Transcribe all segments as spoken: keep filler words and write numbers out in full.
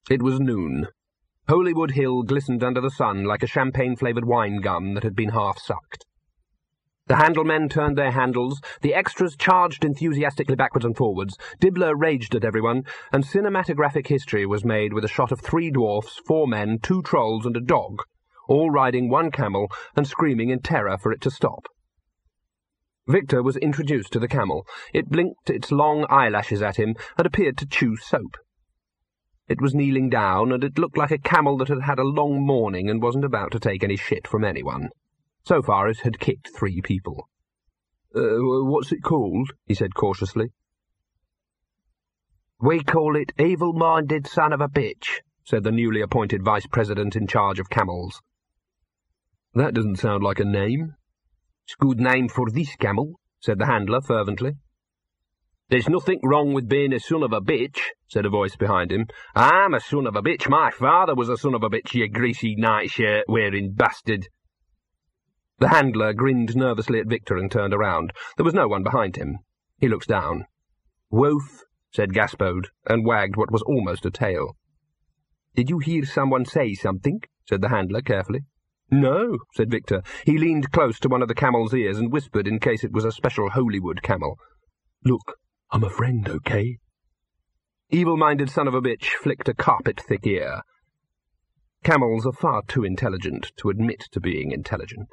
It was noon. Holywood Hill glistened under the sun like a champagne-flavoured wine gum that had been half-sucked. The handlemen turned their handles, the extras charged enthusiastically backwards and forwards, Dibbler raged at everyone, and cinematographic history was made with a shot of three dwarfs, four men, two trolls and a dog, all riding one camel and screaming in terror for it to stop. Victor was introduced to the camel. It blinked its long eyelashes at him and appeared to chew soap. It was kneeling down, and it looked like a camel that had had a long morning and wasn't about to take any shit from anyone. So far it had kicked three people. Uh, what's it called? He said cautiously. We call it Evil-Minded Son of a Bitch, said the newly appointed vice president in charge of camels. That doesn't sound like a name. It's a good name for this camel, said the handler fervently. There's nothing wrong with being a son of a bitch, said a voice behind him. I'm a son of a bitch. My father was a son of a bitch, you greasy nightshirt-wearing bastard. The handler grinned nervously at Victor and turned around. There was no one behind him. He looked down. Woof, said Gaspode, and wagged what was almost a tail. Did you hear someone say something? Said the handler carefully. No, said Victor. He leaned close to one of the camel's ears and whispered in case it was a special Holywood camel. Look, I'm a friend, okay? Evil-minded son of a bitch flicked a carpet-thick ear. Camels are far too intelligent to admit to being intelligent.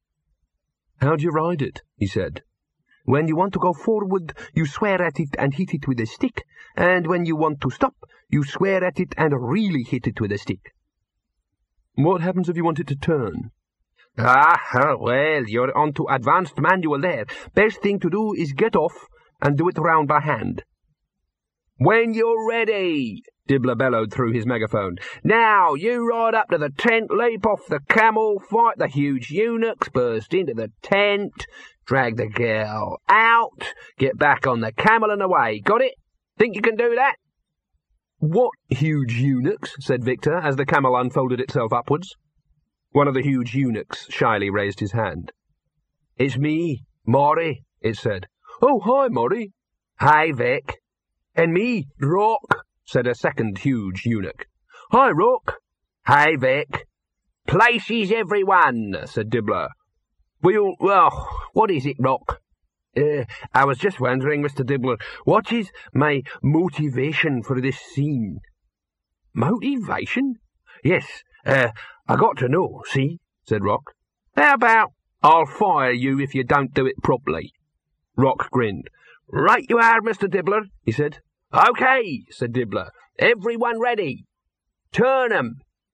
How'd you ride it? He said. When you want to go forward, you swear at it and hit it with a stick, and when you want to stop, you swear at it and really hit it with a stick. What happens if you want it to turn? Ah, well, you're on to advanced manual there. Best thing to do is get off and do it round by hand. When you're ready, Dibbler bellowed through his megaphone. Now, you ride up to the tent, leap off the camel, fight the huge eunuchs, burst into the tent, drag the girl out, get back on the camel and away. Got it? Think you can do that? What huge eunuchs? Said Victor, as the camel unfolded itself upwards. One of the huge eunuchs shyly raised his hand. It's me, Maury, it said. Oh, hi, Maury. Hi, Vic. And me, Rock, said a second huge eunuch. Hi, Rock. Hi, Vic. Places, everyone, said Dibbler. We'll, well, what is it, Rock? Uh, I was just wondering, Mister Dibbler, what is my motivation for this scene? Motivation? Yes, uh, I got to know, see, said Rock. How about I'll fire you if you don't do it properly? Rock grinned. Right you are, Mister Dibbler, he said. Okay, said Dibbler. Everyone ready. Turn 'em.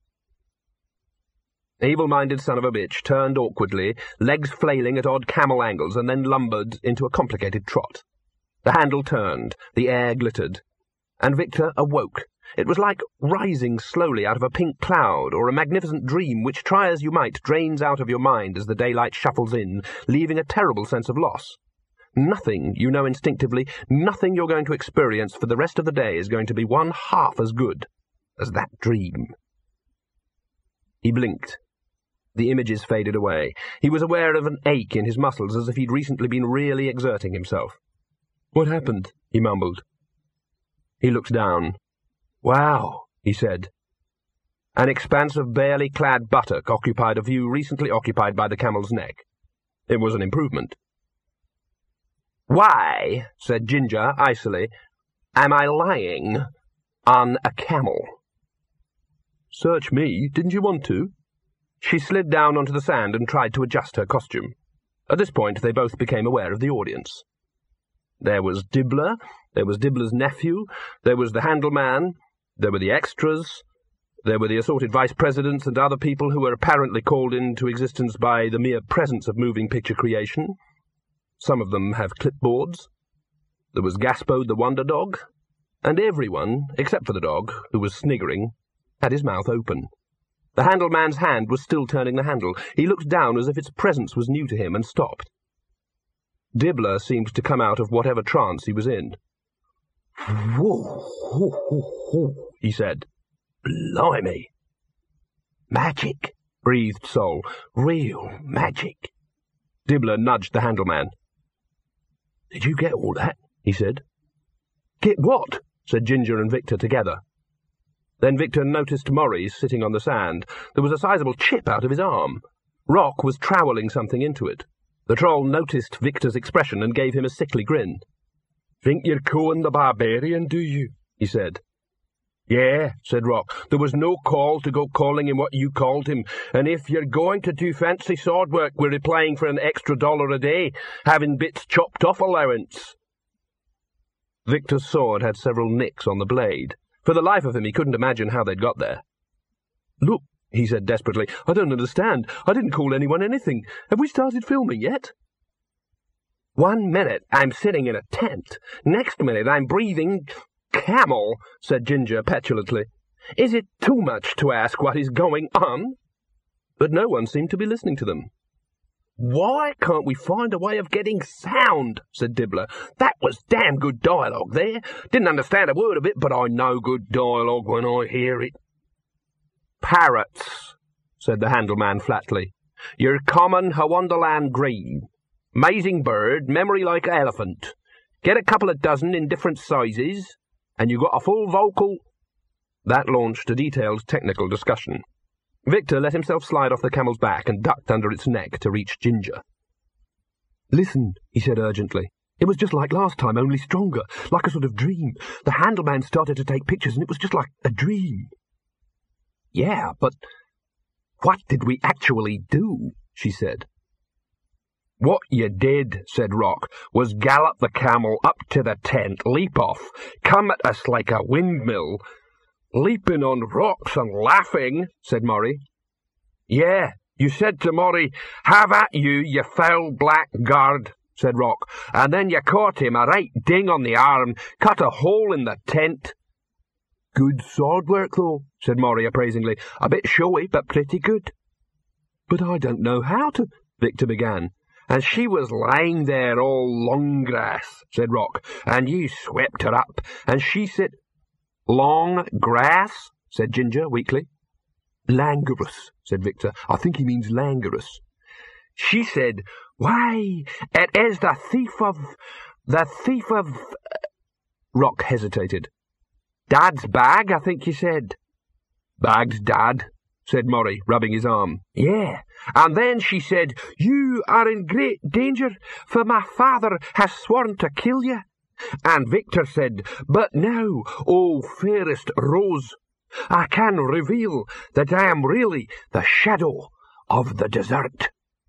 Evil-minded son of a bitch turned awkwardly, legs flailing at odd camel angles, and then lumbered into a complicated trot. The handle turned, the air glittered, and Victor awoke. It was like rising slowly out of a pink cloud, or a magnificent dream which, try as you might, drains out of your mind as the daylight shuffles in, leaving a terrible sense of loss. Nothing, you know instinctively, nothing you're going to experience for the rest of the day is going to be one half as good as that dream. He blinked. The images faded away. He was aware of an ache in his muscles, as if he'd recently been really exerting himself. What happened? He mumbled. He looked down. Wow, he said. An expanse of barely clad buttock occupied a view recently occupied by the camel's neck. It was an improvement. Why, said Ginger icily, am I lying on a camel? Search me, didn't you want to? She slid down onto the sand and tried to adjust her costume. At this point they both became aware of the audience. There was Dibbler, there was Dibbler's nephew, there was the handleman, there were the extras, there were the assorted vice presidents and other people who were apparently called into existence by the mere presence of moving picture creation. Some of them have clipboards. There was Gaspode the Wonder Dog, and everyone, except for the dog, who was sniggering, had his mouth open. The handleman's hand was still turning the handle. He looked down as if its presence was new to him and stopped. Dibbler seemed to come out of whatever trance he was in. Whoa, whoa, whoa, whoa, he said. Blimey. Magic, breathed Sol. Real magic. Dibbler nudged the handleman. Did you get all that? He said. Get what? Said Ginger and Victor together. Then Victor noticed Maurice sitting on the sand. There was a sizable chip out of his arm. Rock was troweling something into it. The troll noticed Victor's expression and gave him a sickly grin. "Think you're Cohen the Barbarian, do you?" he said. "Yeah," said Rock. "There was no call to go calling him what you called him, and if you're going to do fancy sword work, we're replying for an extra dollar a day, having bits chopped off allowance." Victor's sword had several nicks on the blade. For the life of him, he couldn't imagine how they'd got there. "Look," he said desperately, "I don't understand. I didn't call anyone anything. Have we started filming yet?" "One minute I'm sitting in a tent. Next minute I'm breathing camel," said Ginger petulantly. "Is it too much to ask what is going on?" But no one seemed to be listening to them. "Why can't we find a way of getting sound?" said Dibbler. "That was damn good dialogue there. Didn't understand a word of it, but I know good dialogue when I hear it." "Parrots," said the Handleman flatly. "Your common Hawonderland green. Amazing bird, memory like an elephant. Get a couple of dozen in different sizes, and you got a full vocal—" That launched a detailed technical discussion. Victor let himself slide off the camel's back and ducked under its neck to reach Ginger. "Listen," he said urgently. "It was just like last time, only stronger, like a sort of dream. The Handleman started to take pictures, and it was just like a dream." "Yeah, but what did we actually do?" she said. "What you did," said Rock, "was gallop the camel up to the tent, leap off, come at us like a windmill." "Leaping on rocks and laughing," said Murray. "Yeah, you said to Murray, 'Have at you, you foul blackguard,'" said Rock, "and then you caught him a right ding on the arm, cut a hole in the tent." "Good sword work, though," said Murray appraisingly. "A bit showy, but pretty good." "But I don't know how to—" Victor began. "And she was lying there all long grass," said Rock, "and you swept her up, and she said—" "Long grass?" said Ginger weakly. "Languorous," said Victor. "I think he means languorous." "She said, 'Why, it is the thief of... the thief of—'" Rock hesitated. "Dad's bag, I think you said." "Bag's Dad," said Murray, rubbing his arm. "Yeah, and then she said, 'You are in great danger, for my father has sworn to kill you.' And Victor said, 'But now, O fairest Rose, I can reveal that I am really the shadow of the desert.'"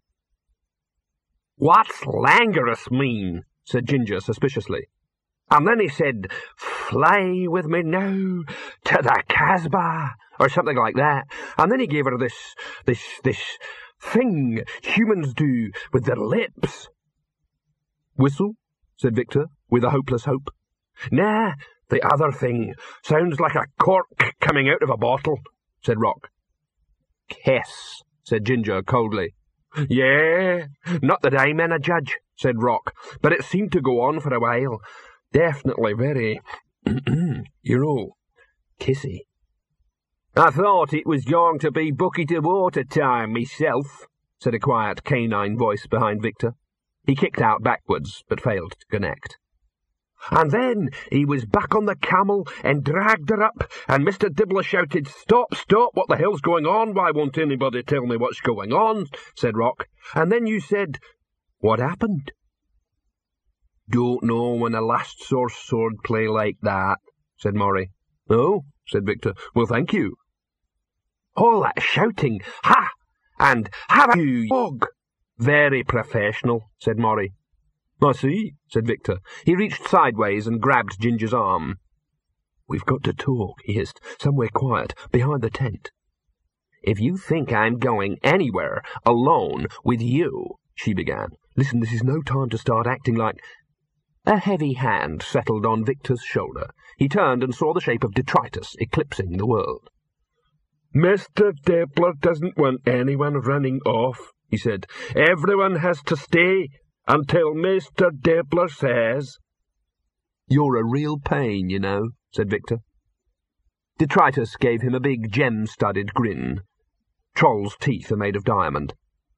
"What's languorous mean?" said Ginger suspiciously. "And then he said, 'Fly with me now to the Casbah,' or something like that. And then he gave her this, this, this thing humans do with their lips." "Whistle?" said Victor, with a hopeless hope. "Nah, the other thing. Sounds like a cork coming out of a bottle," said Rock. "Kiss," said Ginger coldly. "Yeah, not that I'm in a judge," said Rock, "but it seemed to go on for a while. Definitely very, you know, kissy." "I thought it was going to be bucket of water time myself," said a quiet canine voice behind Victor. He kicked out backwards, but failed to connect. "And then he was back on the camel and dragged her up, and Mister Dibbler shouted, 'Stop, stop, what the hell's going on? Why won't anybody tell me what's going on?' said Rock. And then you said, 'What happened?'" "Don't know when I last saw sword play like that," said Murray. "Oh," said Victor. "Well, thank you." "All that shouting, 'Ha!' and 'Have you, dog!' Very professional," said Murray. "I see," said Victor. He reached sideways and grabbed Ginger's arm. "We've got to talk," he hissed, "somewhere quiet, behind the tent." "If you think I'm going anywhere alone with you," she began. "Listen, this is no time to start acting like—" A heavy hand settled on Victor's shoulder. He turned and saw the shape of detritus eclipsing the world. "Mister Dibbler doesn't want anyone running off," he said. "Everyone has to stay until Mister Dibbler says—" "You're a real pain, you know," said Victor. Detritus gave him a big gem-studded grin. Troll's teeth are made of diamond.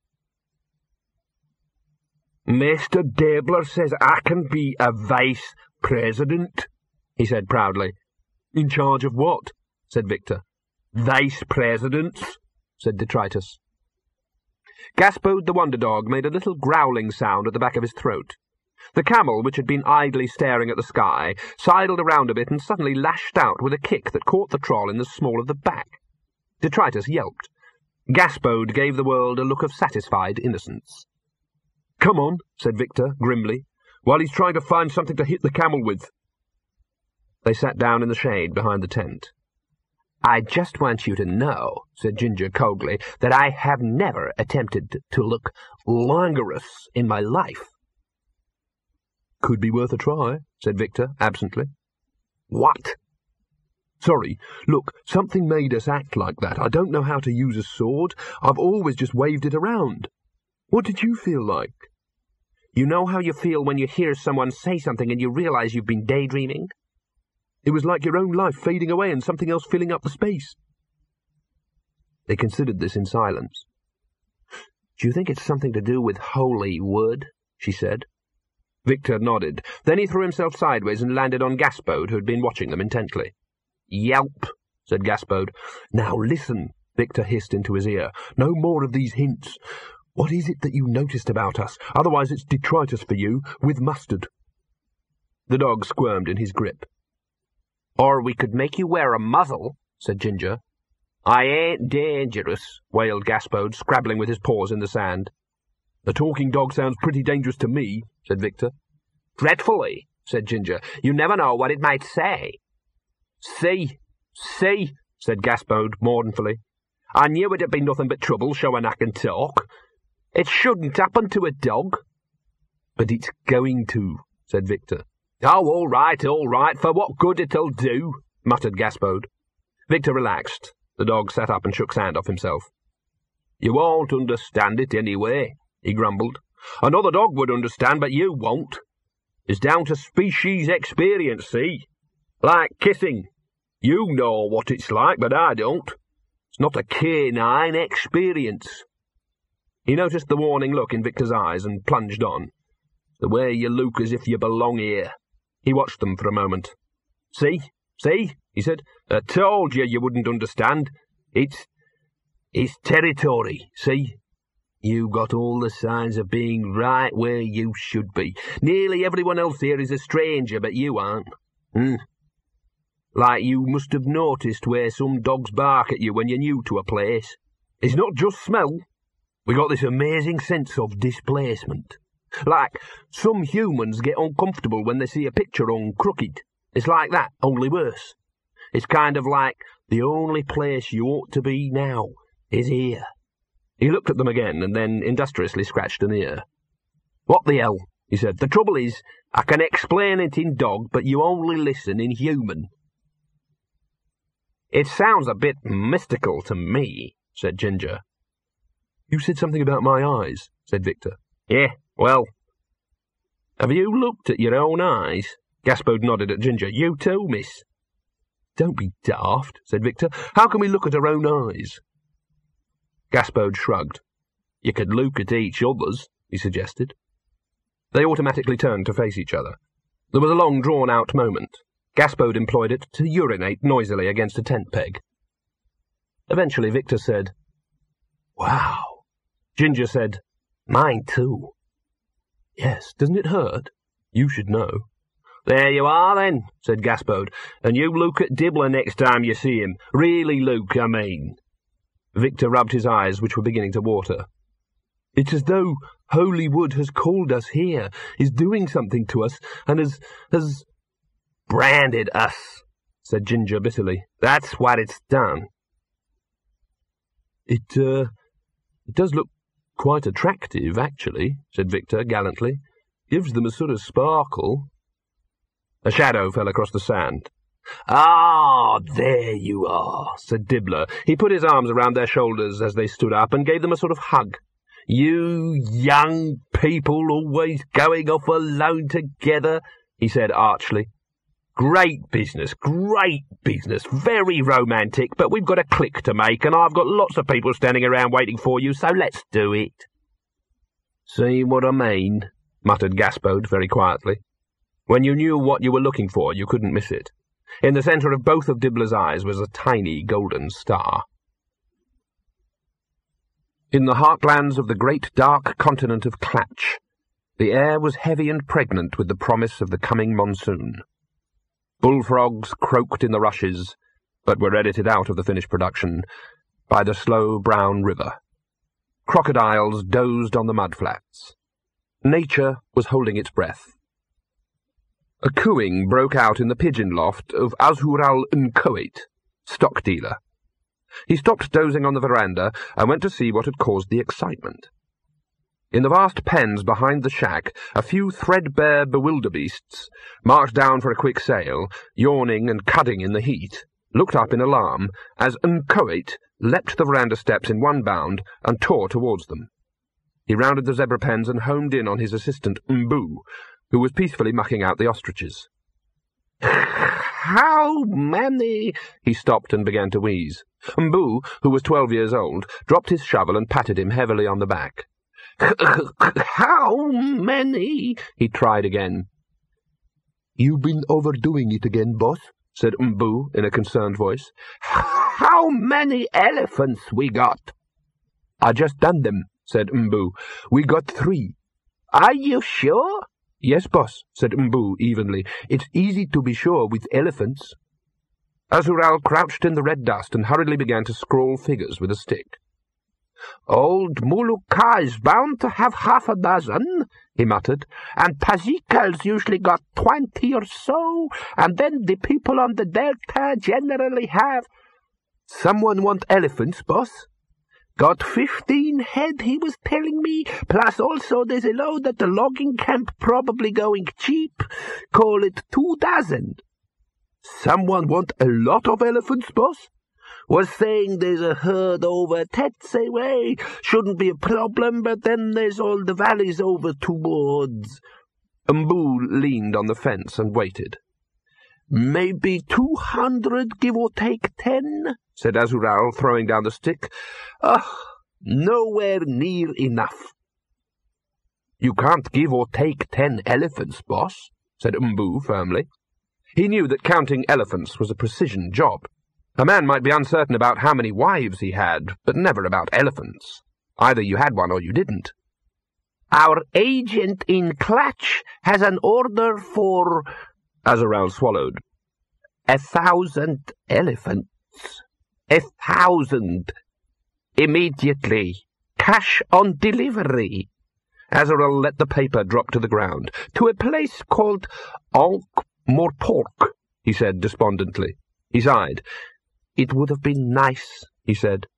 "Mister Dibbler says I can be a vice-president," he said proudly. "In charge of what?" said Victor. "Vice-presidents," said Detritus. Gaspode the Wonder Dog made a little growling sound at the back of his throat. The camel, which had been idly staring at the sky, sidled around a bit and suddenly lashed out with a kick that caught the troll in the small of the back. Detritus yelped. Gaspode gave the world a look of satisfied innocence. "Come on," said Victor, grimly, "while he's trying to find something to hit the camel with." They sat down in the shade behind the tent. "I just want you to know," said Ginger coldly, "that I have never attempted to look languorous in my life." "Could be worth a try," said Victor, absently. "What?" "Sorry. Look, something made us act like that. I don't know how to use a sword. I've always just waved it around. What did you feel like?" "You know how you feel when you hear someone say something and you realize you've been daydreaming?" "It was like your own life fading away and something else filling up the space." They considered this in silence. "Do you think it's something to do with holy wood?" she said. Victor nodded. Then he threw himself sideways and landed on Gaspode, who had been watching them intently. "Yelp," said Gaspode. "Now listen," Victor hissed into his ear. "No more of these hints. What is it that you noticed about us? Otherwise it's detritus for you, with mustard." The dog squirmed in his grip. "Or we could make you wear a muzzle," said Ginger. "I ain't dangerous," wailed Gaspode, scrabbling with his paws in the sand. "A talking dog sounds pretty dangerous to me," said Victor. "Dreadfully," said Ginger. "You never know what it might say." "See, see," said Gaspode mournfully. "I knew it'd be nothing but trouble showing I can talk. It shouldn't happen to a dog." "But it's going to," said Victor. "Oh, all right, all right, for what good it'll do," muttered Gaspode. Victor relaxed. The dog sat up and shook sand off himself. "You won't understand it anyway," he grumbled. "Another dog would understand, but you won't. It's down to species experience, see? Like kissing. You know what it's like, but I don't. It's not a canine experience." He noticed the warning look in Victor's eyes and plunged on. "The way you look as if you belong here." He watched them for a moment. "See? See?" he said. "I told you you wouldn't understand. It's... it's territory, see? You got all the signs of being right where you should be. Nearly everyone else here is a stranger, but you aren't. Hmm. Like you must have noticed where some dogs bark at you when you're new to a place. It's not just smell. We got this amazing sense of displacement. Like some humans get uncomfortable when they see a picture on crooked. It's like that, only worse. It's kind of like the only place you ought to be now is here." He looked at them again and then industriously scratched an ear. "What the hell?" he said. "The trouble is, I can explain it in dog, but you only listen in human." "It sounds a bit mystical to me," said Ginger. "You said something about my eyes," said Victor. "Yeah, well, have you looked at your own eyes?" Gaspode nodded at Ginger. "You too, miss." "Don't be daft," said Victor. "How can we look at our own eyes?" Gaspode shrugged. "You could look at each other's," he suggested. They automatically turned to face each other. There was a long, drawn-out moment. Gaspode employed it to urinate noisily against a tent peg. Eventually Victor said, "Wow." Ginger said, "Mine too." "Yes, doesn't it hurt? You should know." "There you are, then," said Gaspode. "And you look at Dibbler next time you see him. Really, Luke, I mean." Victor rubbed his eyes, which were beginning to water. "It's as though Holy Wood has called us here, is doing something to us, and has... has... branded us," said Ginger bitterly. "That's what it's done." It, uh, it does look quite attractive, actually," said Victor gallantly. "Gives them a sort of sparkle." A shadow fell across the sand. "Ah, there you are," said Dibbler. He put his arms around their shoulders as they stood up and gave them a sort of hug. "You young people always going off alone together," he said archly. "Great business, great business, very romantic, but we've got a click to make, and I've got lots of people standing around waiting for you, so let's do it." "See what I mean?" muttered Gaspode very quietly. When you knew what you were looking for, you couldn't miss it. In the centre of both of Dibbler's eyes was a tiny golden star. In the heartlands of the great dark continent of Klatch, the air was heavy and pregnant with the promise of the coming monsoon. Bullfrogs croaked in the rushes, but were edited out of the finished production by the slow brown river. Crocodiles dozed on the mudflats. Nature was holding its breath. A cooing broke out in the pigeon loft of Azhural Nkoit, stock dealer. He stopped dozing on the veranda and went to see what had caused the excitement. In the vast pens behind the shack, a few threadbare bewilderbeasts, marked down for a quick sale, yawning and cudding in the heat, looked up in alarm as Nkoit leapt the veranda steps in one bound and tore towards them. He rounded the zebra pens and homed in on his assistant Mbu, who was peacefully mucking out the ostriches. "How many—" He stopped and began to wheeze. Mbu, who was twelve years old, dropped his shovel and patted him heavily on the back. "How many?" he tried again. "You've been overdoing it again, boss," said Mbu in a concerned voice. "How many elephants we got?" "I just done them," said Mbu. "We got three." "Are you sure?" "Yes, boss," said Mbu evenly. "It's easy to be sure with elephants." Azhural crouched in the red dust and hurriedly began to scrawl figures with a stick. "Old Muluka is bound to have half a dozen," he muttered, "and Pazikal's usually got twenty or so, and then the people on the delta generally have—" "Someone want elephants, boss?" "Got fifteen head, he was telling me, plus also there's a load at the logging camp probably going cheap. Call it two dozen." "Someone want a lot of elephants, boss?" "Was saying there's a herd over Tetse way. Shouldn't be a problem, but then there's all the valleys over towards—" Mbu leaned on the fence and waited. "Maybe two hundred, give or take ten," said Azhural, throwing down the stick. "Ugh, nowhere near enough." "You can't give or take ten elephants, boss," said Mbu firmly. He knew that counting elephants was a precision job. A man might be uncertain about how many wives he had, but never about elephants. Either you had one or you didn't. "Our agent in Klatch has an order for—" Azhural swallowed. "A thousand elephants. A thousand. Immediately. Cash on delivery." Azhural let the paper drop to the ground. "To a place called Ankh-Morpork," he said despondently. He sighed. "It would have been nice," he said.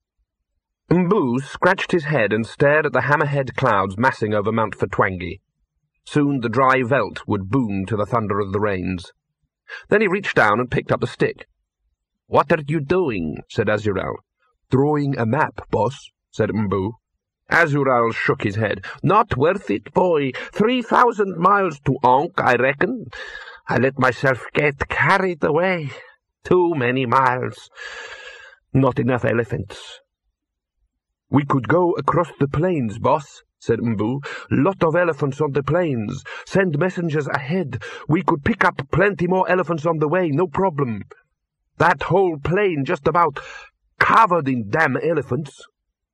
Mbu scratched his head and stared at the hammerhead clouds massing over Mount Fatwangi. Soon the dry veldt would boom to the thunder of the rains. Then he reached down and picked up the stick. "What are you doing?" said Azhural. "Drawing a map, boss," said Mbu. Azhural shook his head. "Not worth it, boy. Three thousand miles to Ankh, I reckon. I let myself get carried away. Too many miles. Not enough elephants." "We could go across the plains, boss," said Mbu. "Lot of elephants on the plains. Send messengers ahead. We could pick up plenty more elephants on the way, no problem. That whole plain just about covered in damn elephants."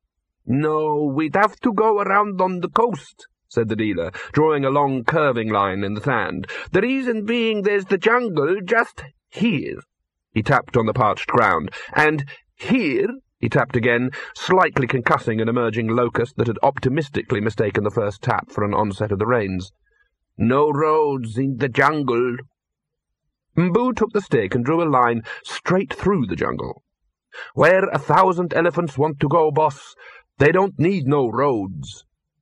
"No, we'd have to go around on the coast," said the dealer, drawing a long curving line in the sand. "The reason being there's the jungle just here." He tapped on the parched ground. "And here," he tapped again, slightly concussing an emerging locust that had optimistically mistaken the first tap for an onset of the rains. "No roads in the jungle." Mbu took the stick and drew a line straight through the jungle. "Where a thousand elephants want to go, boss, they don't need no roads."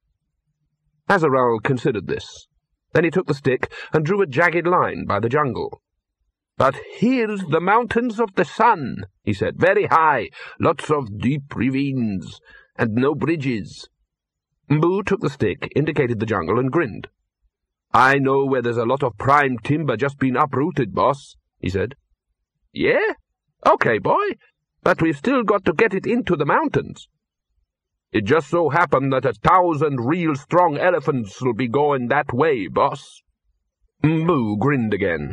Azhural considered this. Then he took the stick and drew a jagged line by the jungle. "But here's the mountains of the sun," he said, "very high, lots of deep ravines, and no bridges." Mbu took the stick, indicated the jungle, and grinned. "I know where there's a lot of prime timber just been uprooted, boss," he said. "Yeah? Okay, boy, but we've still got to get it into the mountains." "It just so happened that a thousand real strong elephants will be going that way, boss." Mbu grinned again.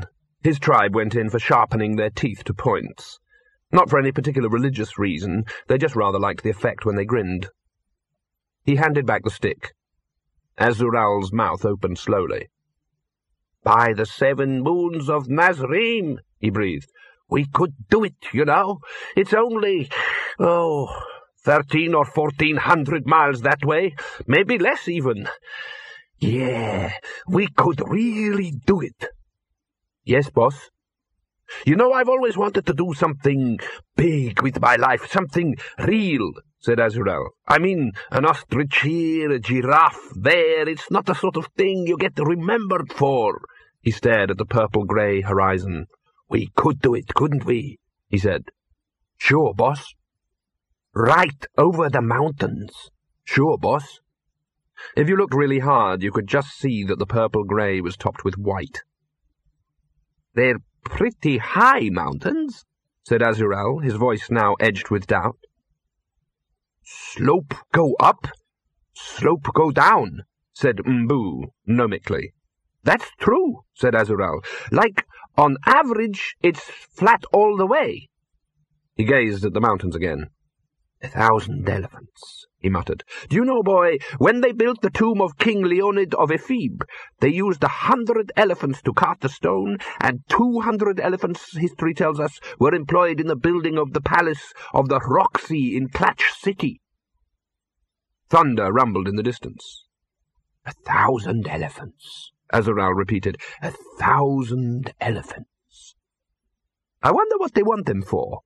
His tribe went in for sharpening their teeth to points. Not for any particular religious reason, they just rather liked the effect when they grinned. He handed back the stick. Azural's mouth opened slowly. "By the seven moons of Nazrim," he breathed. "We could do it, you know. It's only, oh, thirteen or fourteen hundred miles that way, maybe less even. Yeah, we could really do it." "Yes, boss." "You know, I've always wanted to do something big with my life, something real," said Azural. "I mean, an ostrich here, a giraffe there. It's not the sort of thing you get remembered for." He stared at the purple-grey horizon. "We could do it, couldn't we?" he said. "Sure, boss." "Right over the mountains." "Sure, boss." If you looked really hard, you could just see that the purple-grey was topped with white. "They're pretty high mountains," said Azural, his voice now edged with doubt. "Slope go up, slope go down," said Mbu, gnomically. "That's true," said Azural. "Like, on average, it's flat all the way." He gazed at the mountains again. "A thousand elephants," he muttered. "Do you know, boy, when they built the tomb of King Leonid of Ephebe, they used a hundred elephants to cart the stone, and two hundred elephants, history tells us, were employed in the building of the palace of the Roxy in Klatch City." Thunder rumbled in the distance. "A thousand elephants," Azural repeated. "A thousand elephants. I wonder what they want them for."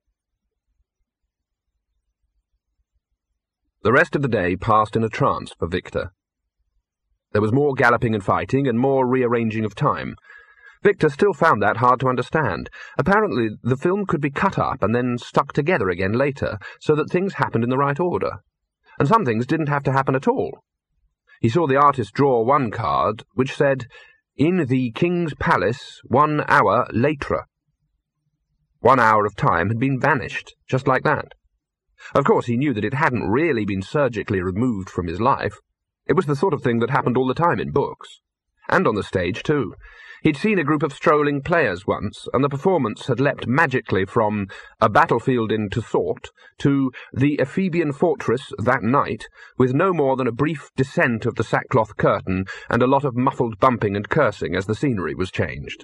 The rest of the day passed in a trance for Victor. There was more galloping and fighting, and more rearranging of time. Victor still found that hard to understand. Apparently, the film could be cut up and then stuck together again later, so that things happened in the right order. And some things didn't have to happen at all. He saw the artist draw one card, which said, "In the King's Palace, one hour later." One hour of time had been vanished, just like that. Of course, he knew that it hadn't really been surgically removed from his life. It was the sort of thing that happened all the time in books. And on the stage, too. He'd seen a group of strolling players once, and the performance had leapt magically from A Battlefield in Tessort to The Ephebian Fortress that night, with no more than a brief descent of the sackcloth curtain and a lot of muffled bumping and cursing as the scenery was changed.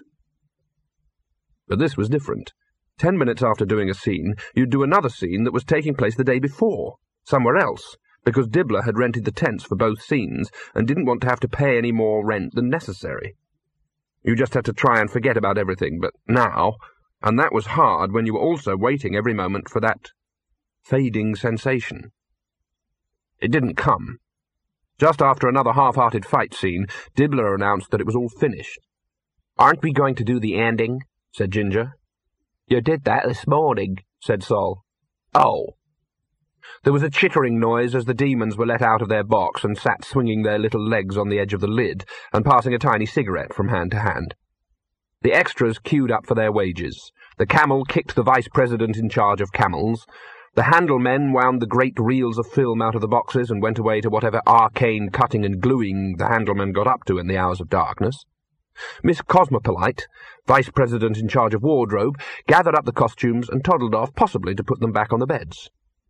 But this was different. Ten minutes after doing a scene, you'd do another scene that was taking place the day before, somewhere else, because Dibbler had rented the tents for both scenes and didn't want to have to pay any more rent than necessary. You just had to try and forget about everything, but now, and that was hard when you were also waiting every moment for that fading sensation. It didn't come. Just after another half-hearted fight scene, Dibbler announced that it was all finished. "Aren't we going to do the ending?" said Ginger. "You did that this morning," said Sol. "Oh." There was a chittering noise as the demons were let out of their box and sat swinging their little legs on the edge of the lid and passing a tiny cigarette from hand to hand. The extras queued up for their wages. The camel kicked the vice-president in charge of camels. The handle men wound the great reels of film out of the boxes and went away to whatever arcane cutting and gluing the handlemen got up to in the hours of darkness. Miss Cosmopolite, vice-president in charge of wardrobe, gathered up the costumes and toddled off, possibly to put them back on the beds.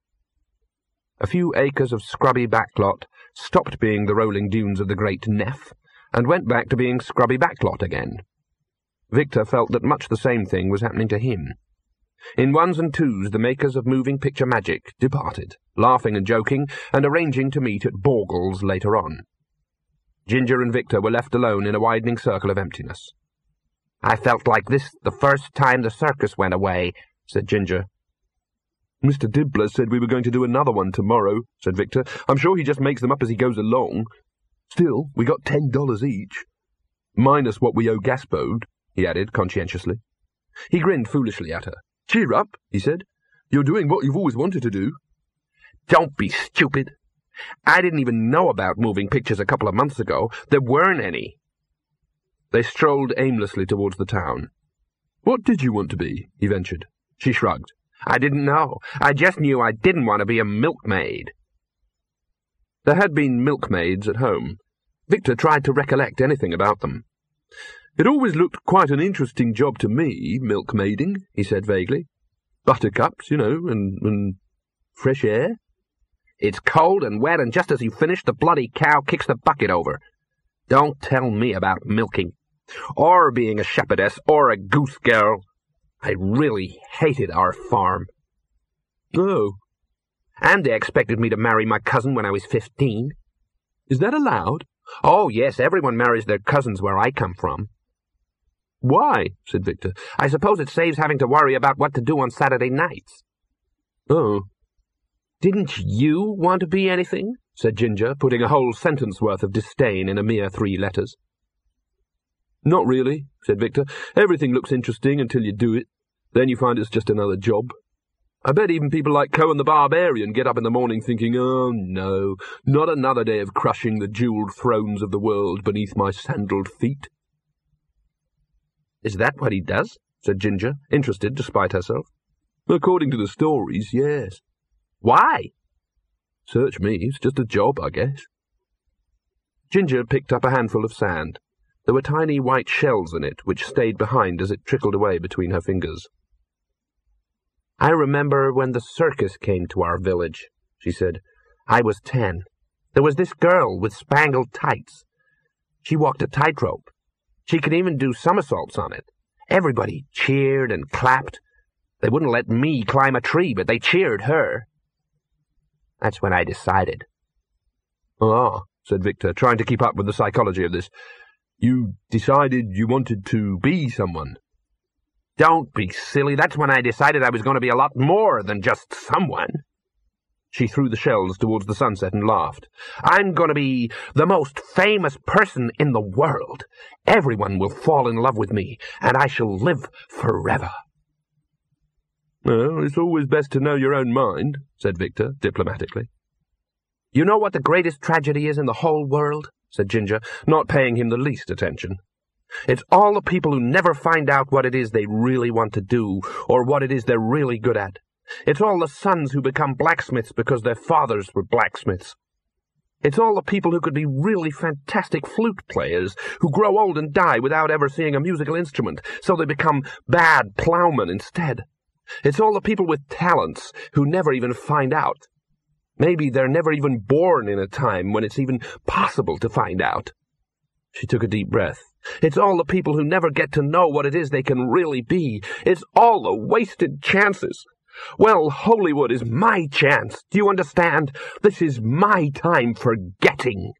A few acres of scrubby backlot stopped being the rolling dunes of the Great Neff, and went back to being scrubby backlot again. Victor felt that much the same thing was happening to him. In ones and twos the makers of moving picture magic departed, laughing and joking, and arranging to meet at Borgle's later on. Ginger and Victor were left alone in a widening circle of emptiness. "I felt like this the first time the circus went away," said Ginger. "Mister Dibbler said we were going to do another one tomorrow," said Victor. "I'm sure he just makes them up as he goes along. Still, we got ten dollars each. Minus what we owe Gaspode," he added conscientiously. He grinned foolishly at her. "Cheer up," he said. "You're doing what you've always wanted to do." "Don't be stupid. I didn't even know about moving pictures a couple of months ago. There weren't any." They strolled aimlessly towards the town. "What did you want to be?" he ventured. She shrugged. "I didn't know. I just knew I didn't want to be a milkmaid." There had been milkmaids at home. Victor tried to recollect anything about them. It always looked quite an interesting job to me, milkmaiding, he said vaguely. Buttercups, you know, and, and fresh air. It's cold and wet, and just as you finish, the bloody cow kicks the bucket over. Don't tell me about milking, or being a shepherdess, or a goose girl. I really hated our farm. Oh. And they expected me to marry my cousin when I was fifteen. Is that allowed? Oh, yes, everyone marries their cousins where I come from. Why? Said Victor. I suppose it saves having to worry about what to do on Saturday nights. Oh. Didn't you want to be anything? Said Ginger, putting a whole sentence worth of disdain in a mere three letters. Not really, said Victor. Everything looks interesting until you do it. Then you find it's just another job. I bet even people like Cohen the Barbarian get up in the morning thinking, oh no, not another day of crushing the jewelled thrones of the world beneath my sandalled feet. Is that what he does? Said Ginger, interested despite herself. According to the stories, yes. Why? Search me, it's just a job, I guess. Ginger picked up a handful of sand. There were tiny white shells in it, which stayed behind as it trickled away between her fingers. I remember when the circus came to our village, she said. I was ten. There was this girl with spangled tights. She walked a tightrope. She could even do somersaults on it. Everybody cheered and clapped. They wouldn't let me climb a tree, but they cheered her. That's when I decided. Ah, said Victor, trying to keep up with the psychology of this. You decided you wanted to be someone. Don't be silly. That's when I decided I was going to be a lot more than just someone. She threw the shells towards the sunset and laughed. I'm going to be the most famous person in the world. Everyone will fall in love with me, and I shall live forever. Well, it's always best to know your own mind, said Victor, diplomatically. You know what the greatest tragedy is in the whole world? Said Ginger, not paying him the least attention. It's all the people who never find out what it is they really want to do, or what it is they're really good at. It's all the sons who become blacksmiths because their fathers were blacksmiths. It's all the people who could be really fantastic flute players, who grow old and die without ever seeing a musical instrument, so they become bad ploughmen instead. It's all the people with talents who never even find out. Maybe they're never even born in a time when it's even possible to find out. She took a deep breath. It's all the people who never get to know what it is they can really be. It's all the wasted chances. Well, Hollywood is my chance. Do you understand? This is my time for getting.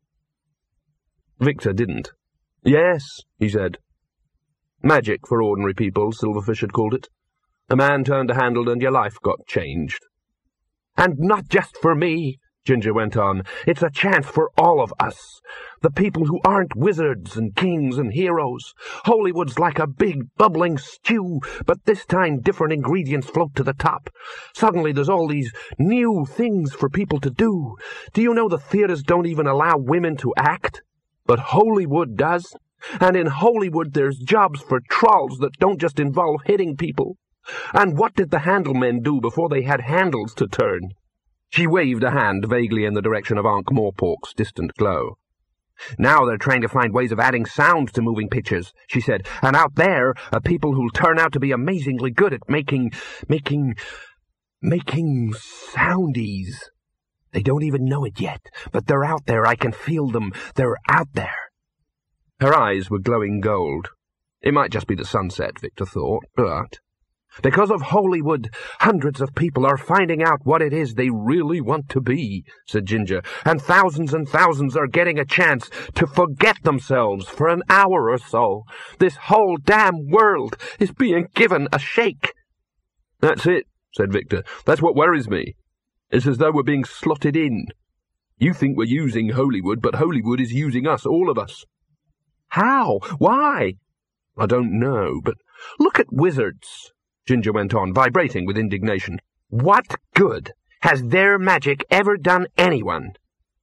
Victor didn't. Yes, he said. Magic for ordinary people, Silverfish had called it. A man turned a handle and your life got changed. And not just for me, Ginger went on. It's a chance for all of us. The people who aren't wizards and kings and heroes. Hollywood's like a big bubbling stew, but this time different ingredients float to the top. Suddenly there's all these new things for people to do. Do you know the theaters don't even allow women to act? But Hollywood does. And in Hollywood there's jobs for trolls that don't just involve hitting people. And what did the handle men do before they had handles to turn? She waved a hand vaguely in the direction of Ankh-Morpork's distant glow. Now they're trying to find ways of adding sound to moving pictures, she said, and out there are people who'll turn out to be amazingly good at making, making, making soundies. They don't even know it yet, but they're out there. I can feel them. They're out there. Her eyes were glowing gold. It might just be the sunset, Victor thought, but... Because of Hollywood, hundreds of people are finding out what it is they really want to be, said Ginger, and thousands and thousands are getting a chance to forget themselves for an hour or so. This whole damn world is being given a shake. That's it, said Victor. That's what worries me. It's as though we're being slotted in. You think we're using Hollywood, but Hollywood is using us, all of us. How? Why? I don't know, but look at wizards, Ginger went on, vibrating with indignation. What good has their magic ever done anyone?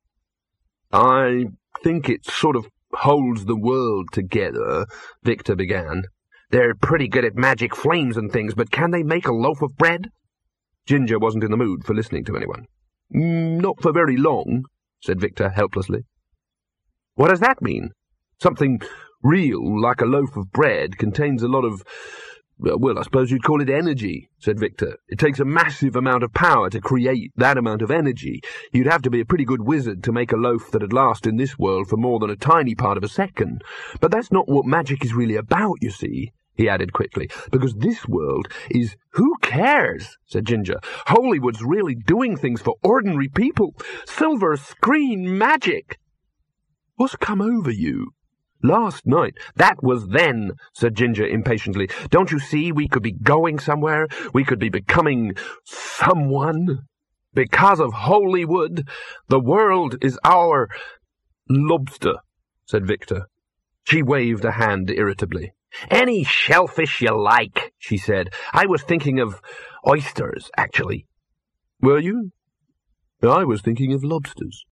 I think it sort of holds the world together, Victor began. They're pretty good at magic flames and things, but can they make a loaf of bread? Ginger wasn't in the mood for listening to anyone. Mm, not for very long, said Victor helplessly. What does that mean? Something Real, like a loaf of bread, contains a lot of, well, I suppose you'd call it energy, said Victor. It takes a massive amount of power to create that amount of energy. You'd have to be a pretty good wizard to make a loaf that'd last in this world for more than a tiny part of a second. But that's not what magic is really about, you see, he added quickly, because this world is, who cares, said Ginger. Hollywood's really doing things for ordinary people. Silver screen magic. What's come over you? Last night. That was then, said Ginger impatiently. Don't you see we could be going somewhere? We could be becoming someone. Because of Hollywood, the world is our lobster, said Victor. She waved a hand irritably. Any shellfish you like, she said. I was thinking of oysters, actually. Were you? I was thinking of lobsters.